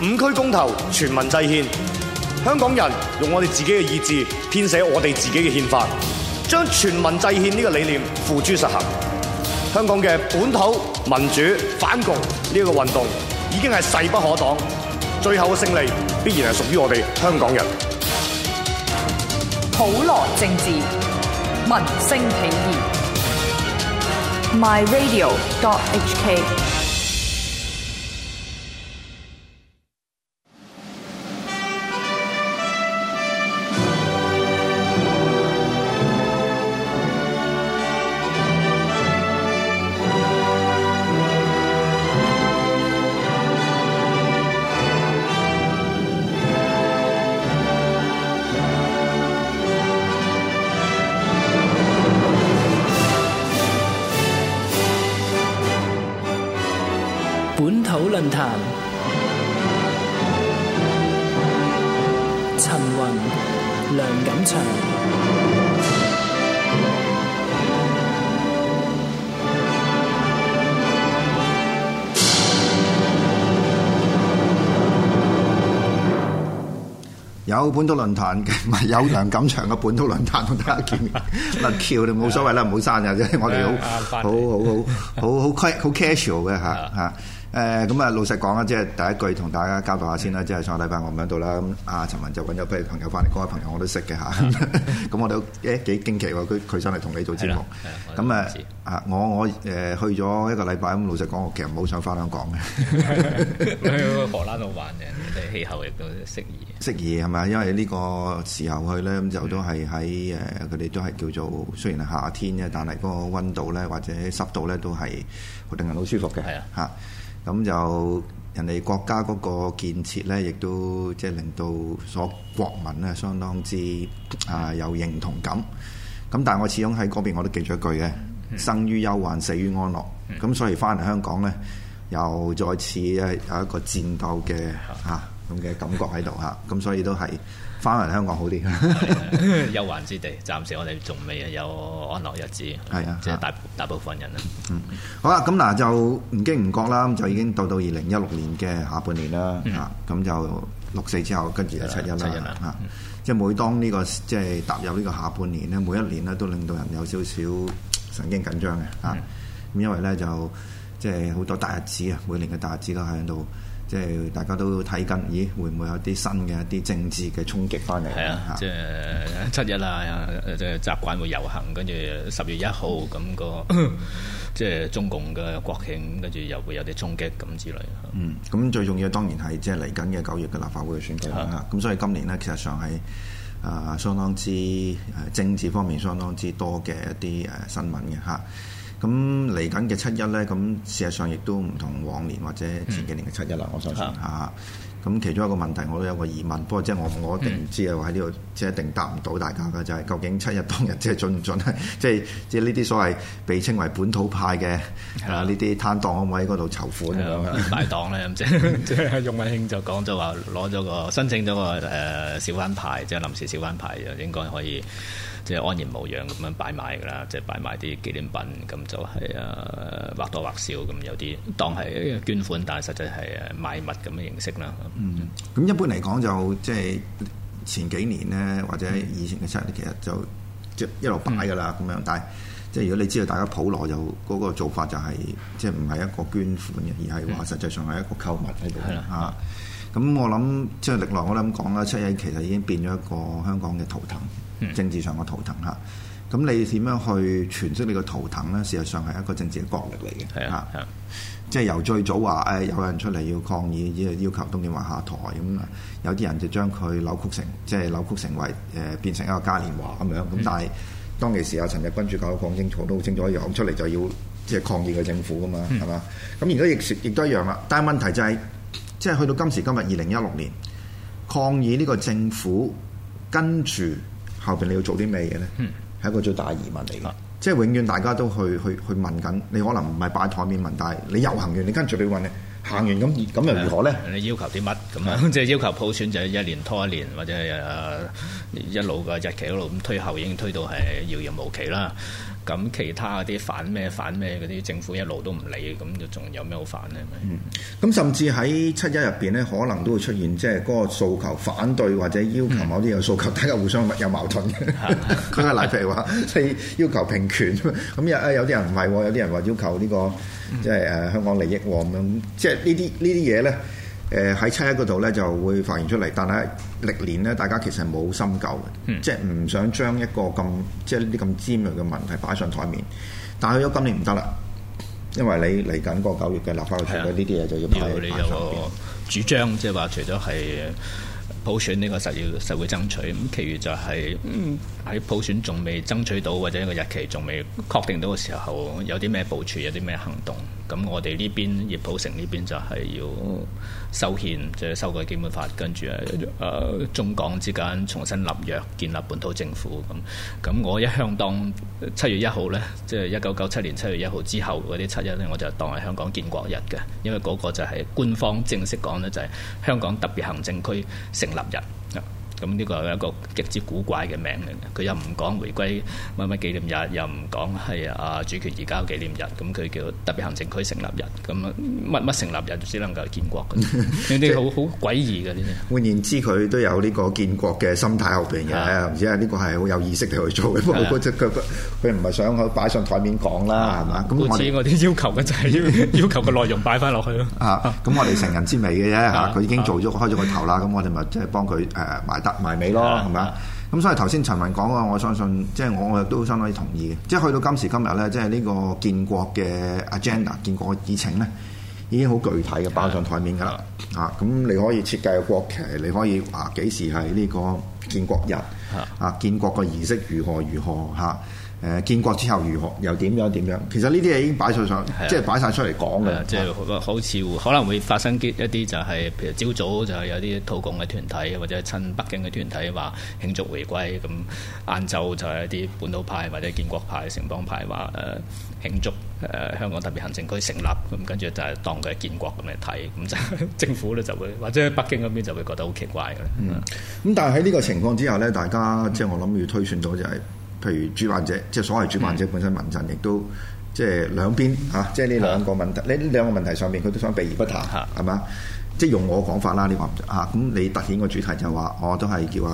5區公投，全民制憲，香港人用我哋自己嘅意志編寫我哋自己嘅憲法，將全民制憲呢個理念付諸實行。香港嘅本土民主反共呢個運動已經係勢不可擋，最後嘅勝利必然係屬於我哋香港人。 普羅政治，民聲起義。myradio.hk 本土論壇，陳雲、梁錦祥。 有本土論壇嘅，唔係有梁錦祥嘅本土論壇同大家見面。嗱，橋你冇所謂啦，唔好刪嘅啫。我哋好 casual 嘅嚇。咁啊，老實講啊，即係第一句同大家交代下先啦。即係上個禮拜我唔喺度啦，咁阿陳雲就揾咗批朋友翻嚟，嗰位朋友我都識嘅嚇。咁我都幾驚奇喎，佢上嚟同你做節目。咁我去咗一個禮拜，咁老實講，我其實唔好想翻香港嘅。 去荷蘭好玩嘅，氣候亦都適宜係咪？因為呢個時候去咧，咁就都係喺佢哋都係叫做雖然係夏天啫，但係嗰個溫度咧或者濕度咧都係令人好舒服嘅。係啊嚇。咁就人哋國家嗰個建設咧，亦都即係令到所國民咧相當之有認同感。咁但係我始終喺嗰邊我都記咗一句嘅，生於憂患，死於安樂。咁所以翻嚟香港咧，又再次有一個戰鬥嘅咁嘅感覺喺度嚇。咁所以都係翻嚟香港好啲。 憂患之地，暫時我哋仲未有安樂日子。係啊，即係大部分人啦。 好啦，咁嗱就唔經唔覺啦，咁就已經到2016年嘅下半年啦。咁就6/4之後，跟住就7/1啦。即係每當呢個即係踏入呢個下半年咧，每一年咧都令到人有少少神經緊張嘅嚇。咁因為咧就即係好多大日子啊，每年嘅大日子都喺度。即係大家都睇緊，咦？會唔會有啲新嘅一啲政治嘅衝擊翻嚟？係啊， 即係7/1啦，即係習慣會遊行，跟住10月1號咁即係中共嘅國慶，跟住又會有啲衝擊咁之類。 咁最重要當然係即係嚟緊嘅9月嘅立法會嘅選舉啦。咁所以今年呢，其實上係相當之政治方面相當之多嘅一啲新聞嘅嚇。咁嚟緊嘅7/1咧，咁事實上亦都唔同往年或者前幾年嘅7/1啦，我相信嚇。咁其中一個問題我都有個疑問，不過即係我一定唔知啊，我喺呢度即係一定答唔到大家嘅，就係究竟7/1當日即係準唔準咧？即係呢啲所謂被稱為本土派嘅呢啲攤檔可唔可以喺嗰度籌款咁樣？ 大檔咧，即係容文興就講咗話攞咗個申請咗個小販牌，即係臨時小販牌就應該可以。即係安然無恙咁樣擺賣㗎啦，即係擺賣啲紀念品，咁就係或多或少咁有啲當係捐款，但係實際係買物咁嘅形式啦。 咁一般嚟講就即係前幾年咧，或者以前嘅7/1其實就即係一路擺㗎啦咁樣，但係即係如果你知道大家普羅就嗰個做法就係即係唔係一個捐款嘅，而係話實際上係一個購物喺度嚇。咁我諗即係歷來我都咁講啦，7/1其實已經變咗一個香港嘅圖騰。政治上嘅圖騰嚇，咁你點樣去詮釋你個圖騰咧？事實上係一個政治嘅角力嚟嘅嚇，即係由最早話有人出嚟要抗議，要求董建華下台咁啊，有啲人就將佢扭曲成為變成一個嘉年華咁樣。咁但係當其時阿陳日君主教講清楚都好清楚，講出嚟就要即係抗議個政府噶嘛，係嘛？咁而家亦都一樣啦。但係問題就係即係去到今時今日2016年，抗議呢個政府跟住。後邊你要做啲咩嘢咧？係一個最大疑問嚟嘅，即係永遠大家都去問緊。你可能唔係擺台面問，但係你遊行完，你跟住你問你行完咁又如何咧？ 你要求啲乜咁啊？即係要求普選就一年拖一年，或者係一路嘅日期一路咁推後，已經推到係遙遙無期啦。 咁其他嗰啲反咩嗰啲政府一路都唔理，咁就仲有咩好反呢？ 咁甚至喺7·1入邊咧，可能都會出現即係嗰個訴求反對或者要求某啲嘅訴求，大家互相有矛盾嘅。舉個例譬如話，你要求平權，咁有啲人唔係，有啲人話要求呢個即係香港利益咁樣，即係呢啲嘢咧。喺7·1嗰度咧就會發現出嚟，但係歷年咧大家其實係冇深究嘅，即係唔想將一個咁即係呢啲咁尖鋭嘅問題擺上台面。但係去咗今年唔得啦，因為你嚟緊個9月嘅立法會選舉呢啲嘢就要擺上邊。 有個主張，即係話除咗係普選呢個實會爭取，咁其餘就係喺普選仲未爭取到或者一個日期仲未確定到嘅時候，有啲咩部署，有啲咩行動。咁我哋呢邊葉普成呢邊就係要修憲，即係修改基本法，跟住中港之間重新立約，建立本土政府。咁我一向當7月1號呢，即係1997年7月1號之後嗰啲7·1呢，我就當係香港建國日嘅，因為嗰個就係官方正式講呢，就係香港特別行政區成立日。咁呢個係一個極之古怪嘅名嚟嘅，佢又唔講回歸乜乜紀念日，又唔講係主權移交紀念日，咁佢叫特別行政區成立日，咁乜成立日只能夠建國嘅，呢啲好詭異嘅呢啲。 換言之，佢都有呢個建國嘅心態後邊嘅，唔知係呢個係好有意識地去做嘅。不過佢唔係想去擺上台面講啦，係嘛？咁我啲要求嘅就係要求個內容擺翻落去咯。 咁我哋成人之美嘅啫嚇，佢已經開咗個頭啦，咁我哋咪即係幫佢埋尾咯，係咪？咁所以頭先陳文講嘅，我相信即係我亦都相當之同意嘅。即係去到今時今日咧，即係呢個建國嘅 agenda、建國嘅議程咧，已經好具體嘅包上台面㗎啦。咁你可以設計個國旗，你可以話幾時係呢個建國日建國嘅儀式如何嚇。建國之後如何又點樣？其實呢啲嘢已經擺上即係擺晒出嚟講嘅。 即係好似可能會發生一啲就係、是，譬如朝早就係有啲土共嘅團體或者係親北京嘅團體話慶祝回歸，咁晏晝就係一啲本土派或者建國派、城邦派話慶祝香港特別行政區成立，咁跟住就係當佢係建國咁嚟睇，咁就政府咧就會或者北京嗰邊就會覺得好奇怪嘅。 咁但係喺呢個情況之下咧，大家即係我諗要推算到就係、是。譬如主辦者，即係所謂主辦者本身民陣，亦都即係兩邊即係呢兩個問題，呢兩個問題上面佢都想避而不談，係嘛？即係用我講法啦，呢個咁你突顯個主題就係話，我都係叫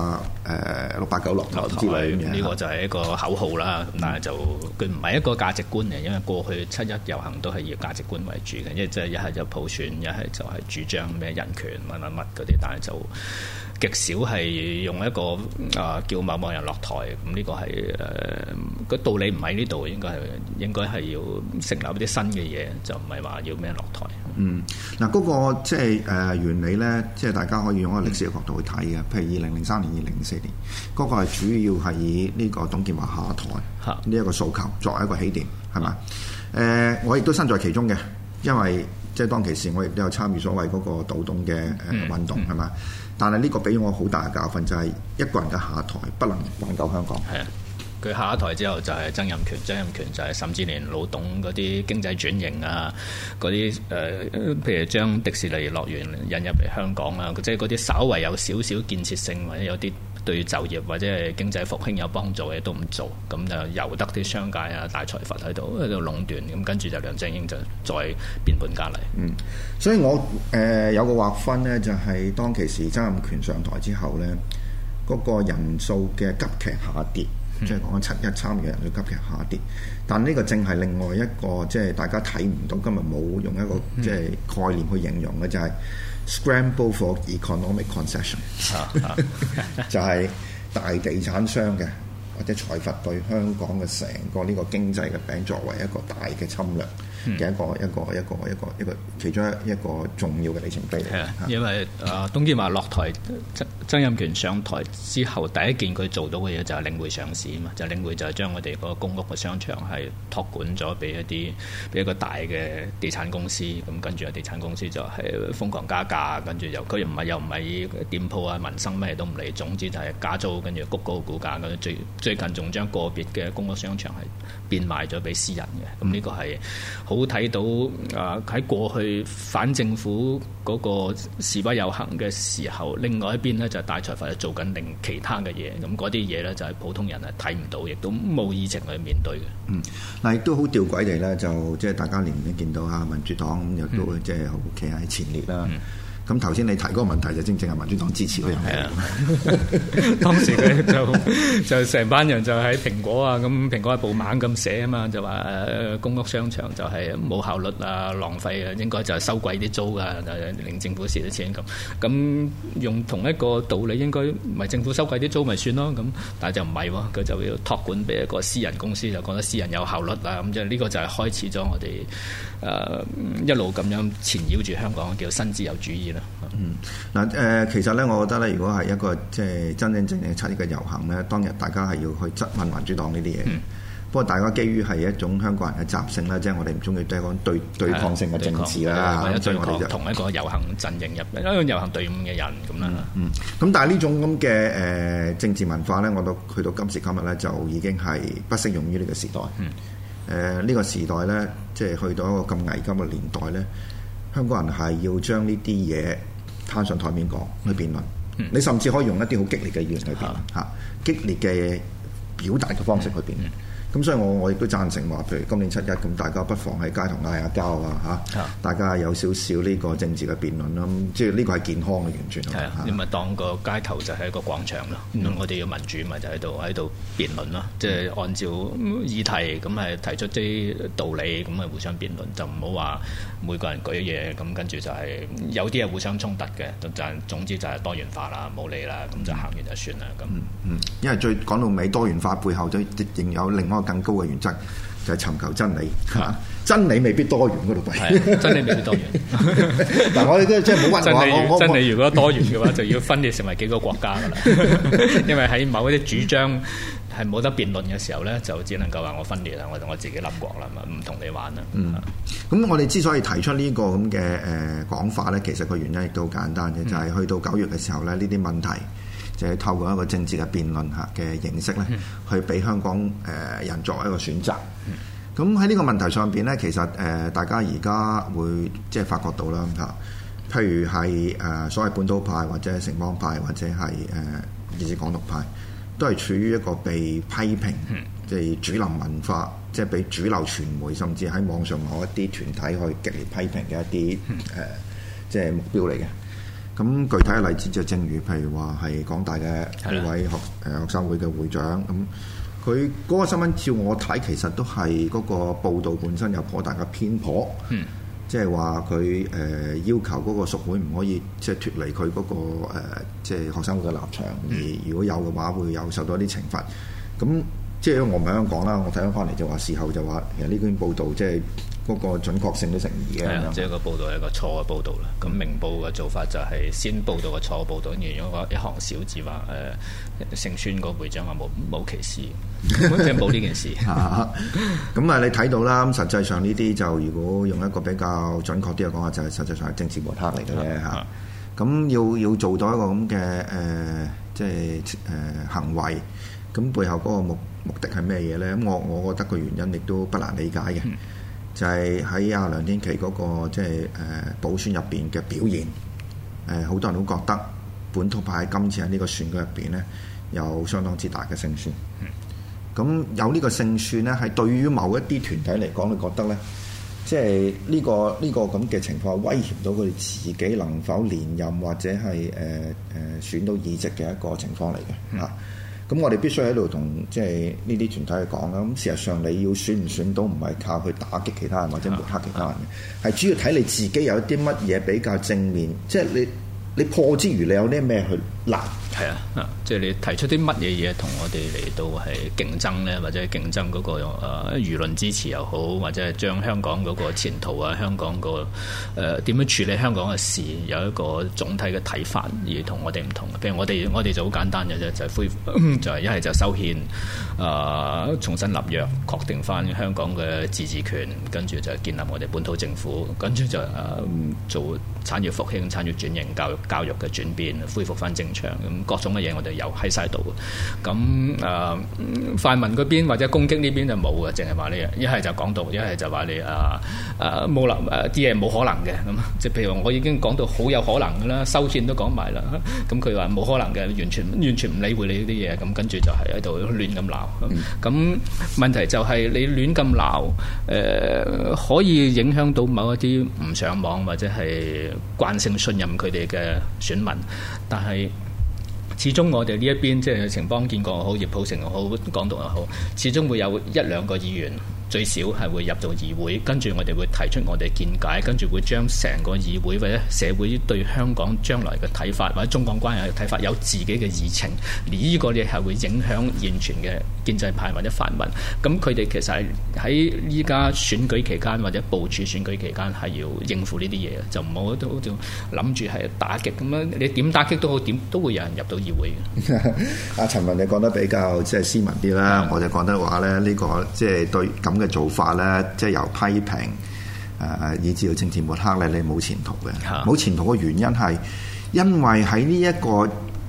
689落台之類咁樣。 呢個就係一個口號啦，但係就佢唔係一個價值觀嚟，因為過去7·1遊行都係以價值觀為主嘅，即係一係就普選，一係就係主張咩人權乜嗰啲，但係就極少係用一個叫某人落台，咁呢個係個道理唔喺呢度，應該係要成立一啲新嘅嘢，就唔係話要咩落台。 嗱嗰個即係原理咧，即係大家可以用一個歷史嘅角度去睇嘅。譬如2003年、2004年，嗰個係主要係以呢個董建華下台呢一個訴求作為一個起點，係嘛？我亦都身在其中嘅，因為即係當其時我亦都有參與所謂嗰個倒董嘅運動，係嘛？但係呢個俾我好大嘅教訓，就係一個人嘅下台不能挽救香港。 係啊，佢下一台之後就係曾蔭權就係甚至連老董嗰啲經濟轉型啊，嗰啲譬如將迪士尼樂園引入嚟香港啊，即係嗰啲稍為有少少建設性或者有啲對就業或者係經濟復興有幫助嘅都唔做，咁就由得啲商界啊大財閥喺度壟斷，咁跟住就梁振英就再變本加厲。 所以我有個劃分呢，就係當其時曾蔭權上台之後呢，嗰個人數嘅急劇下跌，即係講緊7·1參與嘅人數急劇下跌。但呢個正係另外一個即係大家睇唔到，今日冇用一個即係概念去形容嘅，就係 scramble for economic concession， 就係大地產商嘅或者財閥對香港嘅成個呢個經濟嘅餅作為一個大嘅侵略嘅一個其中一個重要嘅里程碑嚟。 因為董建華落台，曾蔭權上台之後，第一件佢做到嘅嘢就係領匯上市啊嘛，就領匯就係將我哋個公屋嘅商場係託管咗俾一個大嘅地產公司，咁跟住地產公司就係瘋狂加價，跟住佢又唔係店鋪啊民生咩都唔理，總之就係加租，跟住谷高個股價，跟住最最近仲將個別嘅公屋商場係變賣咗俾私人嘅。咁呢個係好睇到喺過去反政府嗰個示威遊行嘅時候，另外一邊呢就係大財閥做緊另其他嘅嘢。咁嗰啲嘢呢，就係普通人係睇唔到，亦都冇議程去面對嘅。 嗱，亦都好吊詭地咧，就即係大家年年見到嚇民主黨咁，亦都即係好企喺前列啦。咁頭先你提嗰個問題就正正係民主黨支持嗰樣嘢。 當時佢就成班人就喺蘋果啊，咁蘋果日報猛咁寫啊嘛，就話公屋商場就係冇效率啊、浪費啊，應該就係收貴啲租啊，令政府蝕啲錢咁。咁用同一個道理，應該咪政府收貴啲租咪算咯。咁但係就唔係喎，佢就要託管俾一個私人公司，就覺得私人有效率啊。咁即係呢個就係開始咗我哋一路咁樣纏繞住香港叫新自由主義啦。 其實咧，我覺得咧，如果係一個即係真真正正七一嘅遊行咧，當日大家係要去質問民主黨呢啲嘢。不過大家基於係一種香港人嘅習性啦，即係我哋唔中意對講對抗性嘅政治啦，所以我哋就同一個遊行陣營入一個遊行隊伍嘅人咁啦。 咁但係呢種咁嘅政治文化咧，我都去到今時今日咧，就已經係不適用於呢個時代。呢個時代咧，即係去到一個咁危急嘅年代咧，香港人係要將呢啲嘢攤上台面講去辯論。你甚至可以用一啲好激烈嘅語言去辯論嚇，激烈嘅表達嘅方式去辯論。咁所以我亦都贊成話，譬如今年七一咁，大家不妨喺街頭嗌下交啊嚇，大家有少少呢個政治嘅辯論啦。即係呢個係健康嘅完全。係啊， 你咪當個街頭就係一個廣場咯。我哋要民主咪就喺度辯論咯。即係按照議題咁係提出啲道理，咁係互相辯論，就唔好話每個人舉嘢咁，跟住就係有啲係互相衝突嘅。就總之就係多元化啦，冇理啦，咁就行完就算啦。咁因為講到尾，多元化背後都仍有另外更高嘅原則，就係尋求真理。真理未必多元嗰度弊， 真理未必多元。 嗱，我哋都即係冇話真理如果多元嘅話，就要分裂成為幾個國家噶啦。因為喺某一啲主張係冇得辯論嘅時候咧，就只能夠話我分裂啦，我自己立國啦，唔同你玩啦。 咁我哋之所以提出呢個咁嘅講法咧，其實個原因亦都好簡單嘅，就係去到9月嘅時候咧，呢啲問題就係透過一個政治嘅辯論嚇嘅形式咧，去俾香港人作為一個選擇。咁喺呢個問題上邊咧，其實大家而家會即係發覺到啦嚇，譬如係所謂本土派或者係城邦派或者係以至港獨派，都係處於一個被批評，即係主流文化，即係俾主流傳媒甚至喺網上某一啲團體去極力批評嘅一啲即係目標嚟嘅。咁具體嘅例子就正如譬如話係港大嘅呢位學生會嘅會長咁。佢嗰個新聞照我睇，其實都係嗰個報導本身有頗大嘅偏頗，即係話佢要求嗰個屬會唔可以即係脫離佢嗰個即係學生會嘅立場，而如果有嘅話，會有受到一啲懲罰。咁即係我唔係香港啦，我睇翻嚟就話事後就話其實呢篇報導即係嗰個準確性都成疑嘅。 即係個報導係一個錯嘅報導啦。咁明報嘅做法就係先報導個錯報導，然後一行小字話姓孫個會長話冇歧視，即係冇呢件事。 咁你睇到啦。咁實際上呢啲就如果用一個比較準確啲嘅講法，就係實際上係政治抹黑嚟嘅啫嚇。咁要做到一個咁嘅即係行為，咁背後嗰個目的係咩嘢咧？咁我覺得個原因亦都不難理解嘅，就係喺阿梁天琦嗰個即係補選入邊嘅表現，好多人都覺得本土派今次喺呢個選舉入邊咧有相當之大嘅勝算。咁有呢個勝算咧，係對於某一啲團體嚟講，你覺得咧，即係呢個咁嘅情況威脅到佢哋自己能否連任或者係選到議席嘅一個情況嚟嘅嚇。咁我哋必須喺度同即係呢啲團體去講啦。咁事實上你要選唔選到，唔係靠去打擊其他人或者抹黑其他人嘅，係主要睇你自己有啲乜嘢比較正面，即係你破之餘，你有啲咩去攔？ 係啊，即係你提出啲乜嘢嘢同我哋嚟到係競爭咧，或者競爭嗰個輿論支持又好，或者係將香港嗰個前途啊，香港個點樣處理香港嘅事有一個總體嘅睇法，而同我哋唔同。譬如我哋就好簡單嘅啫，就係恢復，就係一係就修憲，重新立約，確定翻香港嘅自治權，跟住就建立我哋本土政府，跟住就做產業復興、產業轉型、教育嘅轉變，恢復翻正常咁。各種嘅嘢我哋有喺晒度。咁泛民嗰邊或者攻擊呢邊就冇嘅，淨係話你一係就講到，一係就話你冇能啲嘢冇可能嘅咁。即係譬如我已經講到好有可能嘅啦，修憲都講埋啦。咁佢話冇可能嘅，完全唔理會你呢啲嘢。咁跟住就係喺度亂咁鬧。咁問題就係你亂咁鬧，可以影響到某一啲唔上網或者係慣性信任佢哋嘅選民，但係始終我哋呢一邊即係情邦建國又好，葉普成又好，港獨又好，始終會有一兩個議員最少係會入到議會，跟住我哋會提出我哋見解，跟住會將成個議會或者社會對香港將來嘅睇法或者中港關係嘅睇法有自己嘅議程，而呢個嘢係會影響現存嘅建制派或者泛民。咁佢哋其實係喺依家選舉期間或者部署選舉期間係要應付呢啲嘢，就唔好都諗住係打擊咁樣。你點打擊都好，點都會有人入到議會嘅。 阿陳文，你講得比較即係斯文啲啦，我就覺得話咧呢個即係對咁嘅做法咧，即係由批評以至到政治抹黑咧，你冇前途嘅。冇前途嘅原因係因為喺呢一個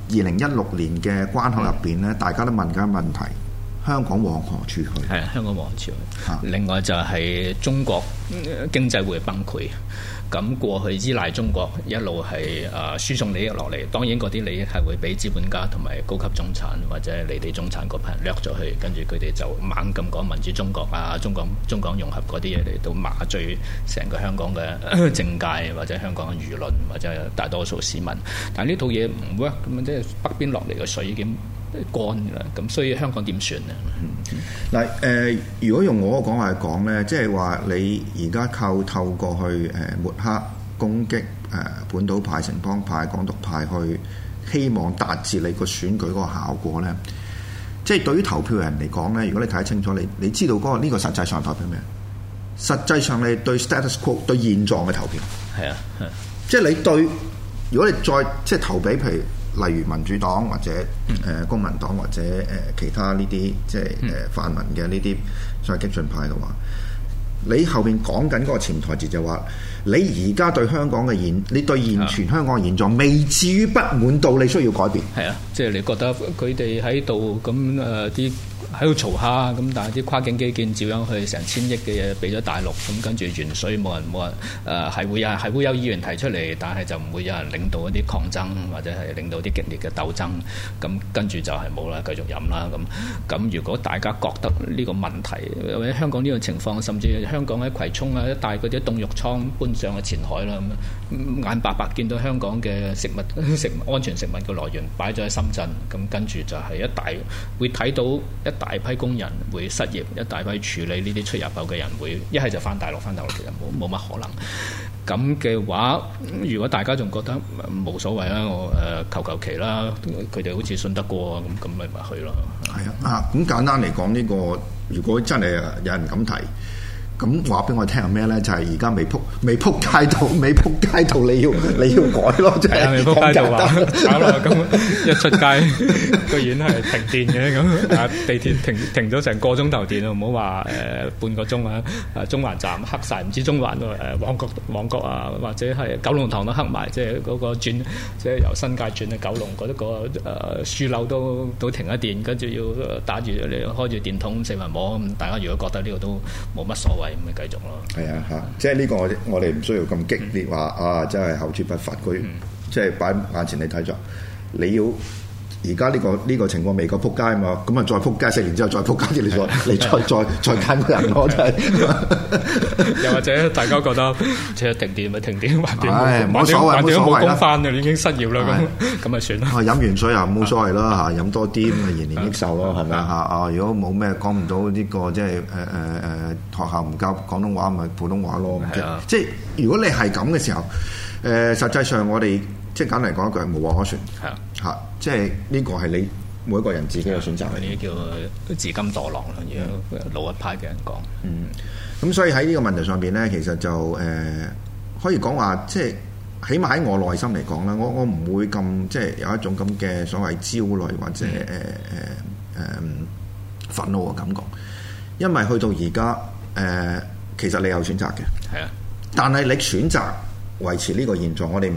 2016年嘅關口入邊咧，大家都問緊問題：香港往何處去？ 係香港往何處去？另外就係中國經濟會崩潰。咁過去依賴中國一路係輸送利益落嚟，當然嗰啲利益係會俾資本家同埋高級中產或者離地中產嗰批人掠咗去，跟住佢哋就猛咁講民主中國啊、中港融合嗰啲嘢嚟到麻醉成個香港嘅政界或者香港嘅輿論或者大多數市民。但係呢套嘢唔 work 咁，即係北邊落嚟嘅水已經乾啦，咁所以香港點算呢？ 嗱如果用我嘅講話嚟講咧，即係話你而家透過去抹黑攻擊本土派、城邦派、港獨派，去希望達至你個選舉嗰個效果咧，即係對於投票人嚟講咧，如果你睇得清楚，你知道嗰個呢個實際上投票咩？實際上你對 status quo 對現狀嘅投票係啊，即係你對，如果你再即係投俾譬如例如民主黨或者公民黨或者其他呢啲即係泛民嘅呢啲所謂激進派嘅話，你後邊講緊嗰個潛台詞就話，你而家對香港嘅你對現存香港嘅現狀未至於不滿到你需要改變。係啊， 即係你覺得佢哋喺度咁啲喺度嘈下咁，但係啲跨境基建照樣去成千億嘅嘢俾咗大陸，咁跟住原水冇人係會有議員提出嚟，但係就唔會有人領導一啲抗爭或者係領導啲激烈嘅鬥爭，咁跟住就係冇啦，繼續飲啦咁。如果大家覺得呢個問題或者香港呢個情況，甚至香港喺葵涌啊一帶嗰啲凍肉倉搬上去前海啦，咁眼白白見到香港嘅食物安全食物嘅來源擺咗喺深圳，咁跟住就係會睇到一大批工人會失業，一大批處理呢啲出入口嘅人會一係就翻大陸，其實冇乜可能。咁嘅話，如果大家仲覺得冇所謂啦，我求其啦，佢哋好似信得過咁咪去咯。係啊，咁簡單嚟講，呢個如果真係有人咁提。咁話俾我聽係咩咧？就係而家未撲街到，你要改咯，即係未撲街就話搞啦。咁一出街居然係停電嘅，咁地鐵停咗成個鐘頭電啊！唔好話半個鐘啊！中環站黑晒，唔知中環旺角啊，或者係九龍塘都黑埋，即係嗰個轉，即係由新界轉去九龍嗰啲個樞紐都停咗電，跟住要打住你開住電筒四圍摸。咁大家如果覺得呢個都冇乜所謂，咁咪繼續咯。係啊，嚇！ 即係呢個我哋唔需要咁激烈話啊，真係口誅筆伐。佢即係擺眼前你睇咗，你要而家呢個情況未夠撲街啊嘛，咁啊再撲街4年之後再撲街，你再揀個人咯，真係。 又或者大家覺得即係停電咪停電，橫掂冇所謂， 冇工返嘅，已經失業啦，咁咪算啦。 飲完水啊冇所謂啦嚇，飲多啲咁咪延年益壽咯，係咪啊嚇？如果冇咩講唔到呢個即係學校唔教廣東話咪普通話咯。即係如果你係咁嘅時候，實際上我哋。即係簡單嚟講一句係無話可説，係啊，即係呢個係你每一個人自己嘅選擇。 呢啲叫自甘墮落啦，而家老一派嘅人講。 咁所以喺呢個問題上邊咧，其實就可以講話，即係起碼喺我內心嚟講啦，我唔會咁即係有一種咁嘅所謂焦慮或者憤怒嘅感覺，因為去到而家其實你有選擇嘅，係啊，但係你選擇維持呢個現狀，我哋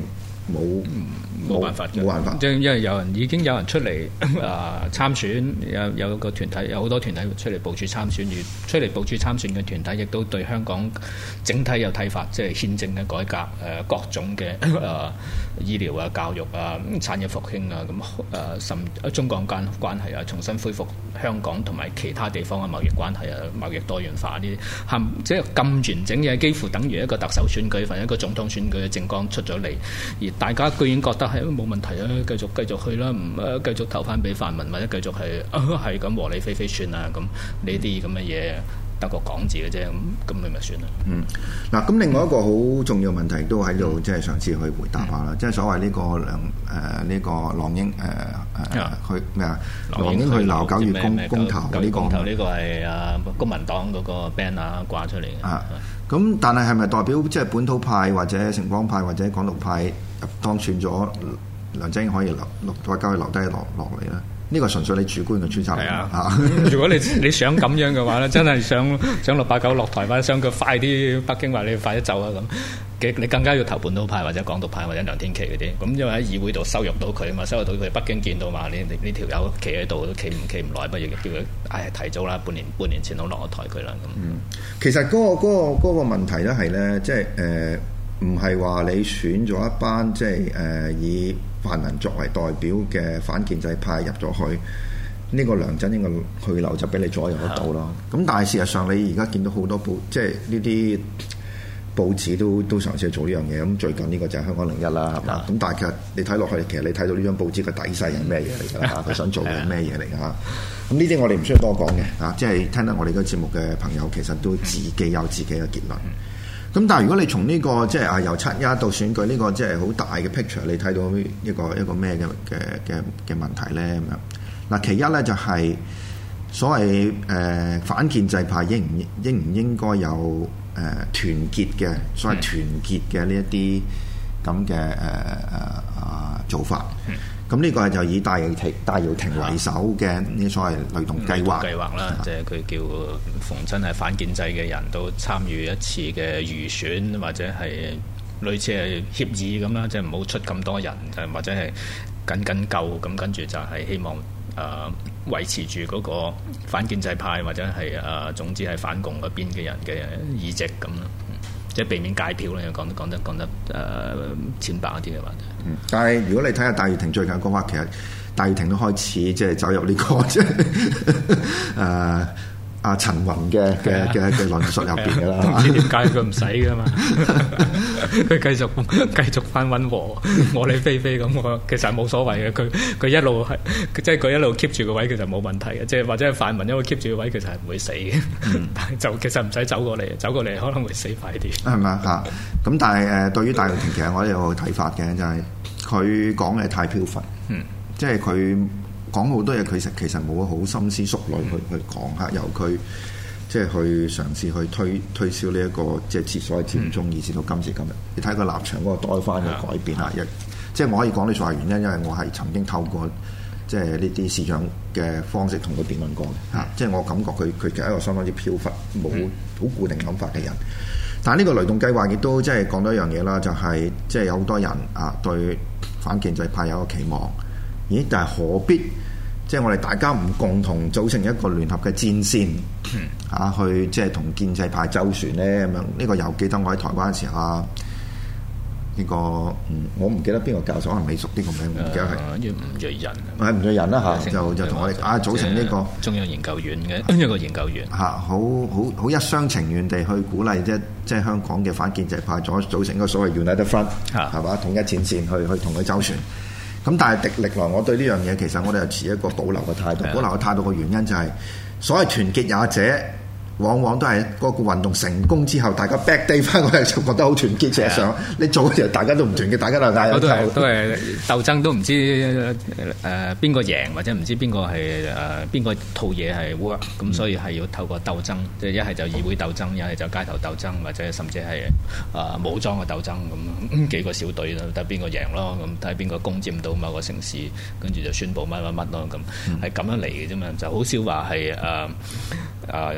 冇辦法嘅， 冇辦法。 即係因為已經有人出嚟參選，有個團體，有好多團體出嚟部署參選，而出嚟部署參選嘅團體亦都對香港整體有睇法，即係憲政嘅改革，各種嘅醫療啊、教育啊、產業復興啊，咁中港間關係啊，重新恢復香港同埋其他地方嘅貿易關係啊、貿易多元化呢啲，即係咁完整嘅，幾乎等於一個特首選舉或者一個總統選舉嘅政綱出咗嚟，而大家居然覺得係冇問題啊，繼續去啦，唔繼續投翻俾泛民，或者繼續係咁和理非非算啊，咁呢啲咁嘅嘢得個講字嘅啫，咁你咪算啦。 嗱，咁另外一個好重要嘅問題都喺度，即係嘗試去回答下啦，即係所謂呢個郎英去咩啊？郎英去鬧9月公投呢個， 呢個係公民黨嗰個 banner 掛出嚟嘅。 咁但係咪代表即係本土派或者城邦派或者港獨派當選咗梁振英可以再交佢留低落嚟咧？呢個純粹你主觀嘅揣測嚟啊！ 如果你想咁樣嘅話咧，真係想689落台，或者想佢快啲，北京話你快啲走啊咁，你更加要投本土派或者港獨派或者梁天琦嗰啲。咁因為喺議會度羞辱到佢啊嘛，羞辱到佢，北京見到嘛，你呢條友企喺度都企唔耐，不如叫佢提早啦，半年前都落台佢啦咁。 其實嗰個問題咧係咧，即係唔係話你選咗一班即係以泛民作為代表嘅反建制派入咗去，呢個梁振英嘅去留就俾你左右得到咯。咁但係事實上你而家見到好多即係呢啲報紙都嘗試去做呢樣嘢。咁最近呢個就係香港01啦，係嘛？咁但係其實你睇落去，其實你睇到呢張報紙嘅底細係咩嘢嚟㗎啦？佢想做嘅係咩嘢嚟㗎？咁呢啲我哋唔需要多講嘅，即係聽得我哋個節目嘅朋友，其實都自己有自己嘅結論。咁但係如果你從呢個即係由7-1到選舉呢個即係好大嘅 picture，你睇到一個咩嘅問題咧咁樣？嗱，其一咧就係所謂反建制派應唔應該有團結嘅所謂團結嘅呢一啲咁嘅做法？咁呢個係就以戴耀廷為首嘅呢所謂雷動計劃啦，即係佢叫逢親係反建制嘅人都參與一次嘅預選，或者係類似係協議咁啦，即係唔好出咁多人，或者係緊夠咁，跟住就係希望維持住嗰個反建制派或者係總之係反共嗰邊嘅人嘅議席咁啦。即係避免解票咧，講得淺白一啲嘅話題。 但係如果你睇下戴耀廷最近講話，其實戴耀廷都開始即係走入呢個即係陳雲嘅論述入邊㗎啦。 唔知點解佢唔使㗎嘛？佢繼續翻溫和，和理非非咁，其實冇所謂嘅。佢一路係即係佢一路 keep 住個位，其實冇問題嘅。即係或者係泛民一路 keep 住個位，其實係唔會死嘅。但係就其實唔使走過嚟可能會死快啲。係咪啊？咁但係對於戴耀廷，其實我有個睇法嘅，就係佢講嘅太飄忽。即係佢講好多嘢，佢其實冇好深思熟慮去講下，由佢即係去嘗試去推銷呢一個即係所謂佔中，以至到今時今日，你睇個立場嗰個多番嘅改變啊！即係我可以講呢個原因，因為我係曾經透過即係呢啲市長嘅方式同佢辯論過嘅。即係我感覺佢其實係一個相當之飄忽、冇好固定諗法嘅人。但係呢個雷動計劃亦都即係講到一樣嘢啦，就係即係有好多人對反建制派有一個期望。咦？但係何必即係我哋大家唔共同組成一個聯合嘅戰線去即係同建制派周旋咧咁樣？呢個又記得我喺台灣嘅時候呢個我唔記得邊個教授，可能你熟啲個名，唔記得係吳瑞仁。 係吳瑞仁啦嚇，就同我哋組成呢個中央研究院嘅一個研究員好一廂情願地去鼓勵即係香港嘅反建制派組成一個所謂 United Front 係嘛，統一戰線去同佢周旋。咁但係歷來我對呢樣嘢其實我哋係持一個保留嘅態度。保留嘅態度嘅原因就係所謂團結也者，往往都係嗰個運動成功之後，大家 back day 翻，我哋就覺得好團結。事實上你做嘅時候大家都唔團結，大家都嗌都係鬥爭，都唔知邊個贏，或者唔知邊個係邊個套嘢係 work。咁所以係要透過鬥爭，即係一係就議會鬥爭，一係就街頭鬥爭，或者甚至係武裝嘅鬥爭咁，幾個小隊啦，睇邊個贏咯，咁睇邊個攻佔到某個城市，跟住就宣佈乜咯，咁係咁樣嚟嘅啫嘛，就好少話係先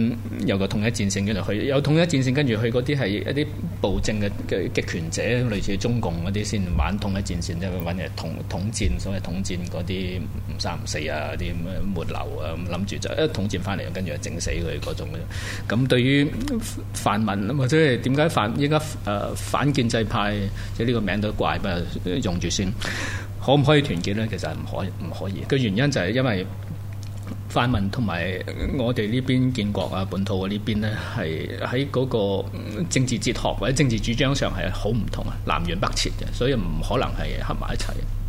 軍有個統一戰線，跟住去有統一戰線，跟住去嗰啲係一啲暴政嘅極權者，類似中共嗰啲先玩統一戰線，即係揾嚟統戰，所謂統戰嗰啲唔三唔四啊，啲咩末流啊，諗住就一統戰翻嚟，跟住就整死佢嗰種嘅。咁對於泛民或者係點解依家反建制派，即係呢個名都怪，不過用住先。可唔可以團結咧？其實唔可以。個原因就係因為泛民同埋我哋呢邊建國啊、本土嘅呢邊咧，係喺嗰個政治哲學或者政治主張上係好唔同啊，南轅北轍嘅，所以唔可能係合埋一齊。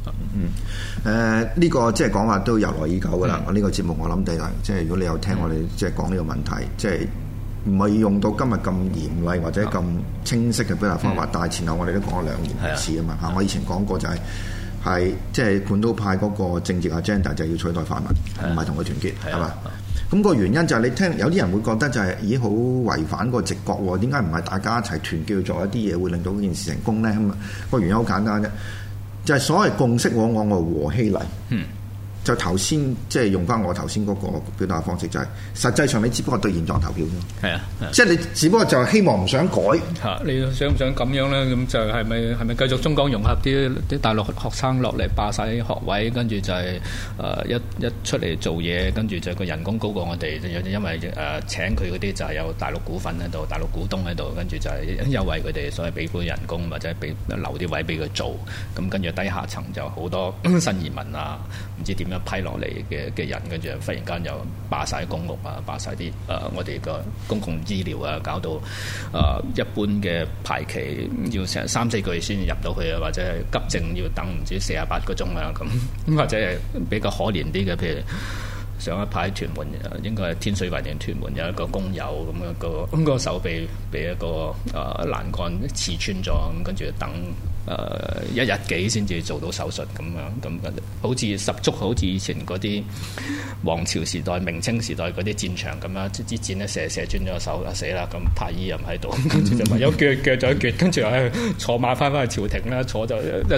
呢個即係講話都由來已久噶啦。我呢個節目我諗即係如果你有聽我哋即係講呢個問題，即係唔係用到今日咁嚴厲或者咁清晰嘅表達方法，但係前後我哋都講咗兩年歷史啊嘛嚇。我以前講過就係即係本土派嗰個政治 agenda 就係要取代泛民，唔係同佢團結係嘛？咁個原因就係你聽有啲人會覺得就係咦好違反個直覺喎？點解唔係大家一齊團結去做一啲嘢會令到件事成功咧？咁個原因好簡單啫，就係所謂共識往往係和稀泥。就頭先即係用翻我頭先嗰個表達方式，就係實際上你只不過對現狀投票啫。係啊，即係你只不過就係希望唔想改。 你想唔想咁樣咧？咁就係咪繼續中港融合啲大陸學生落嚟霸晒學位，跟住就係一出嚟做嘢，跟住就個人工高過我哋，因為請佢嗰啲就係有大陸股份喺度、大陸股東喺度，跟住就係優惠佢哋，所以俾高人工或者俾留啲位俾佢做。咁跟住低下層就好多新移民啊，唔知點一批落嚟嘅人，跟住忽然間又霸晒公屋啊，霸晒啲我哋個公共醫療啊，搞到一般嘅排期要成3-4個月先入到去啊，或者係急症要等唔知48個鐘啊咁，或者係比較可憐啲嘅，譬如上一排屯門應該係天水圍定屯門有一個工友咁個手臂俾一個欄杆刺穿咗，咁跟住等1日幾先至做到手術咁樣，咁好似十足好似以前嗰啲皇朝時代、明清時代嗰啲戰場咁樣，啲箭咧射穿咗手死啦，咁太醫又唔喺度，跟住就唯有鋸咗一鋸，跟住又坐馬翻去朝廷啦，坐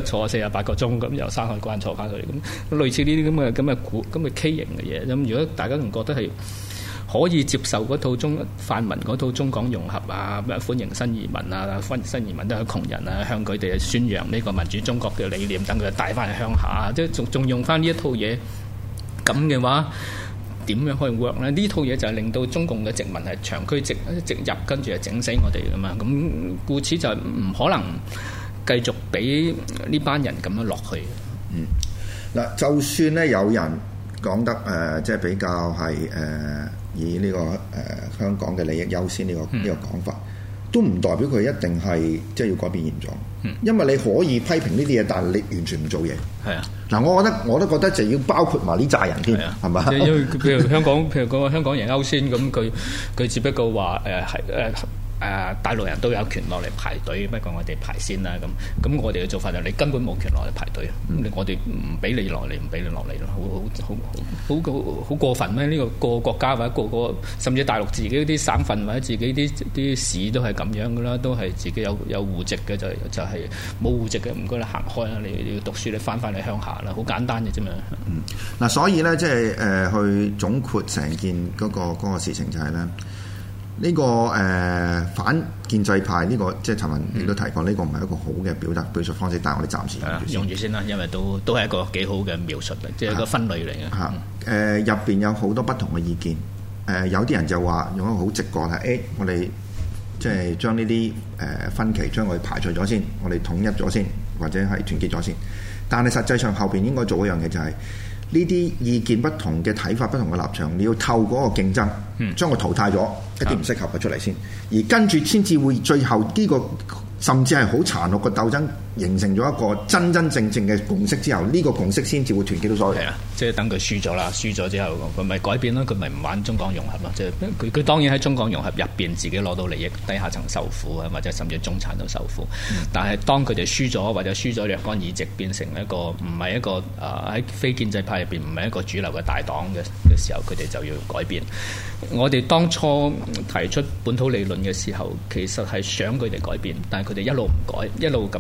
48個鐘，咁由山海關坐翻去，咁類似呢啲咁嘅畸形嘅嘢。咁如果大家仲覺得係可以接受嗰套泛民嗰套中港融合啊，咩歡迎新移民啊，歡迎新移民都係窮人啊，向佢哋宣揚呢個民主中國嘅理念，等佢帶翻去鄉下，即係仲用翻呢一套嘢，咁嘅話點樣可以 work 咧？呢套嘢就係令到中共嘅殖民係長驅直入，跟住係整死我哋噶嘛，咁故此就唔可能繼續俾呢班人咁樣落去。 嗱，就算咧有人講得即係比較係以呢個香港嘅利益優先呢個講法，都唔代表佢一定係即係要改變現狀。因為你可以批評呢啲嘢，但係你完全唔做嘢。係啊，嗱，我都覺得就要包括埋呢扎人添，係嘛？ 因為譬如香港，譬如個香港人優先咁，佢只不過話大陸人都有權落嚟排隊，不過我哋排先啦。咁我哋嘅做法就你根本冇權落嚟排隊，我哋唔俾你落嚟，唔俾你落嚟咯，好過分咩？呢個個國家或者個甚至大陸自己啲省份或者自己啲市都係咁樣噶啦，都係自己有戶籍嘅，就係冇戶籍嘅，唔該你行開啦！你要讀書，你翻嚟鄉下啦，好簡單嘅啫嘛。 嗱，所以咧，即係去總括成件嗰個事情就係咧。呢個反建制派呢個，即係陳文亦都提過，呢個唔係一個好嘅表述方式，但係我哋暫時用住先啦，因為都係一個幾好嘅描述嚟，即係一個分類嚟嘅。 入邊有好多不同嘅意見，有啲人就話用一個好直覺係，我哋即係將呢啲分歧將佢排除咗先，我哋統一咗先，或者係團結咗先。但係實際上後邊應該做一樣嘢就係。呢啲意見不同嘅睇法、不同嘅立場，你要透過個競爭，將佢淘汰咗一啲唔適合嘅出嚟先，而跟住先至會最後呢個甚至係好殘酷嘅鬥爭，形成咗一個真真正正嘅共識之後，呢個共識先至會團結到所有人。係啊，即係等佢輸咗啦，輸咗之後佢咪改變咯，佢咪唔玩中港融合咯。即係佢當然喺中港融合入邊自己攞到利益，低下層受苦啊，或者甚至中產都受苦。但係當佢哋輸咗或者輸咗若干議席，變成一個唔係一個喺非建制派入邊唔係一個主流嘅大黨嘅時候，佢哋就要改變。我哋當初提出本土理論嘅時候，其實係想佢哋改變，但係佢哋一路唔改，一路咁係用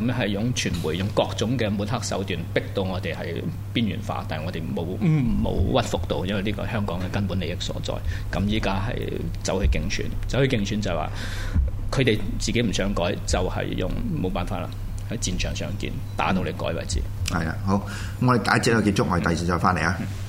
用傳媒用各種嘅抹黑手段逼到我哋係邊緣化，但係我哋冇屈服到，因為呢個係香港嘅根本利益所在。咁依家係走去競選就係話佢哋自己唔想改，就係用冇辦法啦，喺戰場上見，打到你改為止。 係啊，好，咁我哋第一節就結束，我哋第二節再翻嚟啊。